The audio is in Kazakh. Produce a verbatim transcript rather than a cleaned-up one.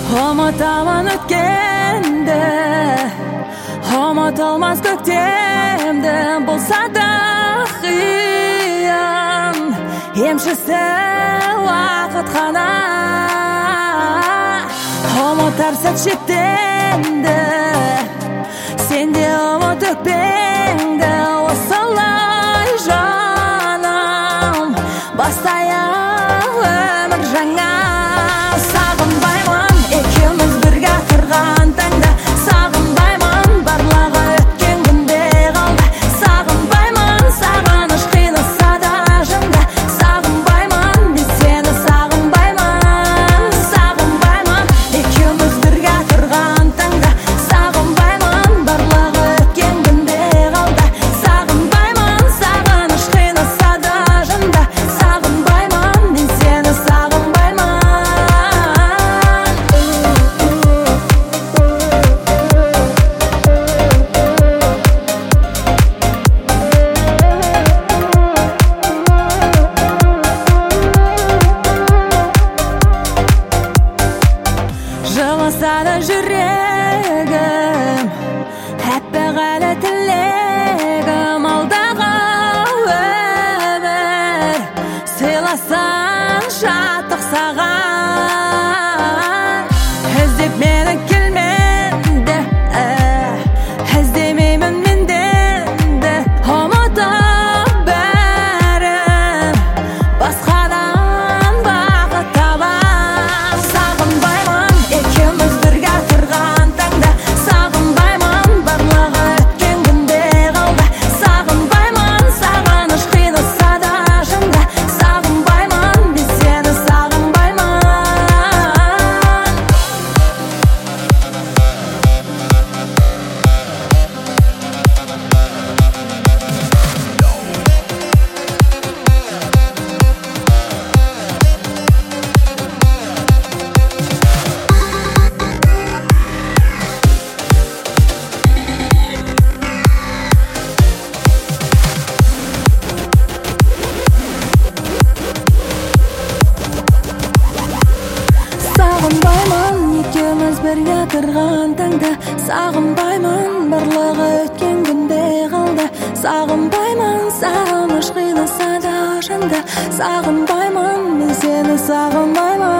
Ұмытамын өткенді, ұмытылмас көктемді, болса да қиын, емшісі уақыт қана. Ұмытар сәт шеттенді, сенде ұмыт өкпеңді, осылай жаным, бастайық өмір жаңа. Сағынбаймын екеуміз бірге тұрған таңда, сағынбаймын барлығы өткен күнде қалды. Сағынбаймын сағыныш қинаса да жынды, сағынбаймын мен сені сағынбаймын. Сағынбаймын екеуміз бірге тұрған таңда, сағынбаймын барлығы өткен күнде қалды. Сағынбаймын сағыныш қинаса да жынды, сағынбаймын мен сені сағынбаймын. Жыласа да жүрегім, әппақ әлі тілегім, алдағы өмір сыйласын шаттық саған. Іздеп мені келменді, іздемеймін мен де енді, ұмытып бәрін басқадан бақыт табам. Сағынбаймын екеуміз бірге тұрған таңда, сағынбаймын барлығы өткен күнде қалды. Сағынбаймын сағыныш қинаса да жынды, сағынбаймын мен сені сағынбаймын. Сағынбаймын екеуміз бірге тұрған таңда, сағынбаймын барлығы өткен күнде қалды. Сағынбаймын сағыныш қинаса да жынды, сағынбаймын мен сені сағынбаймын.